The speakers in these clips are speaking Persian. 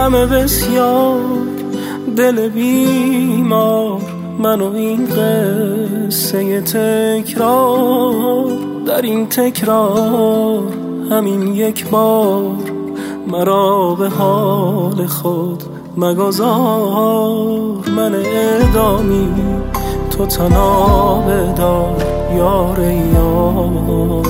غم بسیار، دل بیمار، من و این قصه تکرار. در این تکرار همین یک بار، مرا به حال خود مگذار. من اعدامی تو تنها بدار یار یار.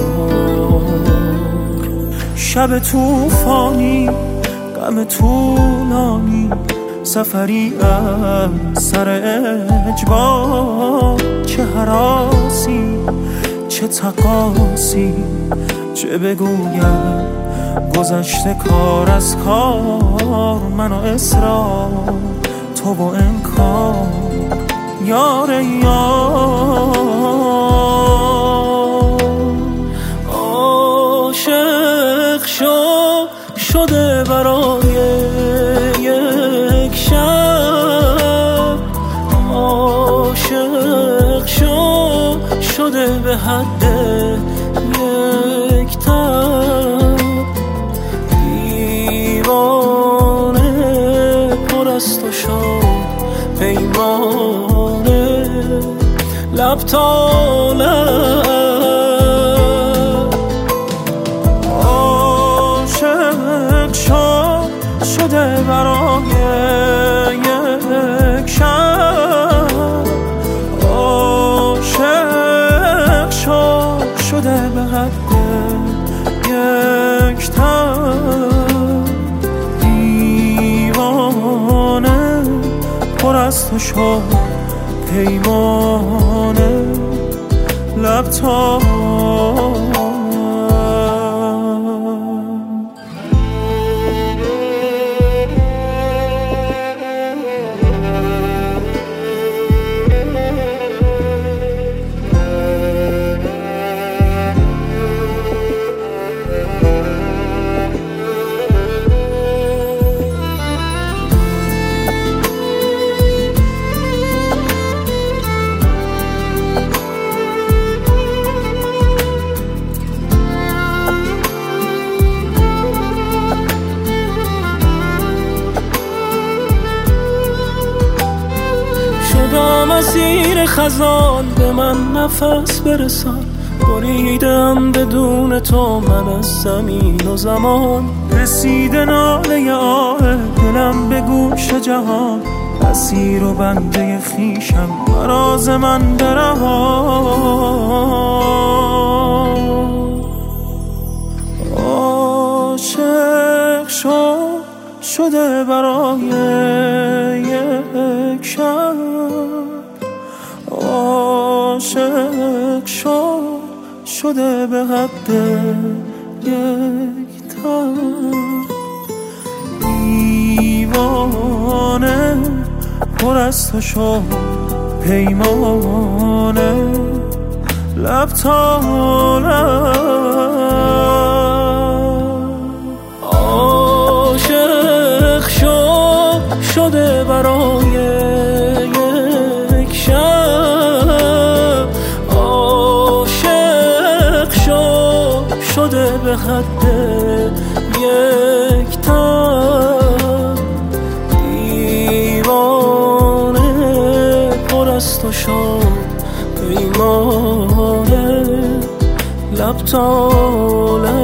شب توفانی، غم طولانی، سفری از سر اجبار. چه هراسی، چه تقاسی، چه بگویم گذشته کار از کار. من و اصرار، تو و انکار یار یار. عاشق شده برای یک شب، عاشق شده به حد یک تب. دیوانه پر از تو شد پیمانه، لب تا لب. عاشق شده برای یک شب، عاشق شده به حد یک تب. دیوانه پر از تو شد پیمانه، لب تا مسیر خزان به من نفس برسان. بریدم بدون تو من از زمین و زمان. رسیده ناله آه دلم به گوش جهان. اسیر و بنده خیشم مراز من برهان. عاشق شده برای یک شب، عاشق شده به حد یک تب. دیوانه پر از تو شد پیمانه، لب تا لب. عاشق شده برای یک شب، عاشق شده به حد یک تب. دیوانه پر از تو شد پیمانه، لب تا لب.